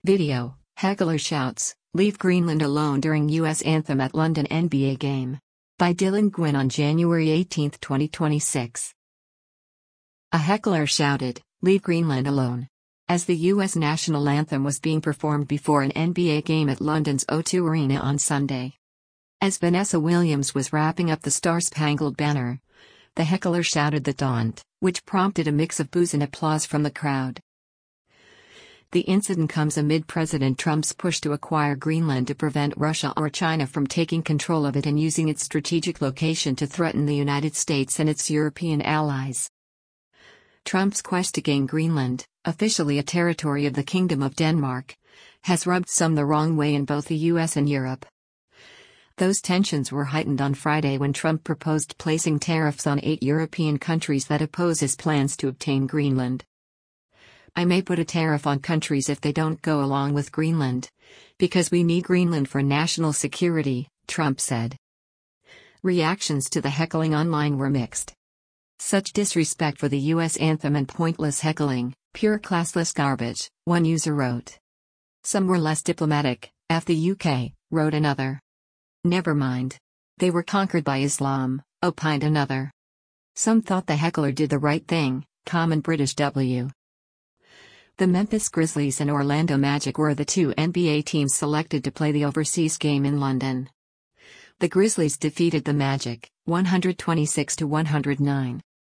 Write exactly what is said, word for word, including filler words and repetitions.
Video, heckler shouts, "Leave Greenland alone" during U S anthem at London N B A game. By Dylan Gwynn on January eighteenth, twenty twenty-six. A heckler shouted, "Leave Greenland alone," as the U S national anthem was being performed before an N B A game at London's O two Arena on Sunday. As Vanessa Williams was wrapping up the Star-Spangled Banner, the heckler shouted the taunt, which prompted a mix of boos and applause from the crowd. The incident comes amid President Trump's push to acquire Greenland to prevent Russia or China from taking control of it and using its strategic location to threaten the United States and its European allies. Trump's quest to gain Greenland, officially a territory of the Kingdom of Denmark, has rubbed some the wrong way in both the U S and Europe. Those tensions were heightened on Friday when Trump proposed placing tariffs on eight European countries that oppose his plans to obtain Greenland. "I may put a tariff on countries if they don't go along with Greenland, because we need Greenland for national security," Trump said. Reactions to the heckling online were mixed. "Such disrespect for the U S anthem and pointless heckling, pure classless garbage," one user wrote. "Some were less diplomatic, F the U K," wrote another. "Never mind. They were conquered by Islam," opined another. "Some thought the heckler did the right thing," Common British W. The Memphis Grizzlies and Orlando Magic were the two N B A teams selected to play the overseas game in London. The Grizzlies defeated the Magic, one hundred twenty-six to one hundred nine.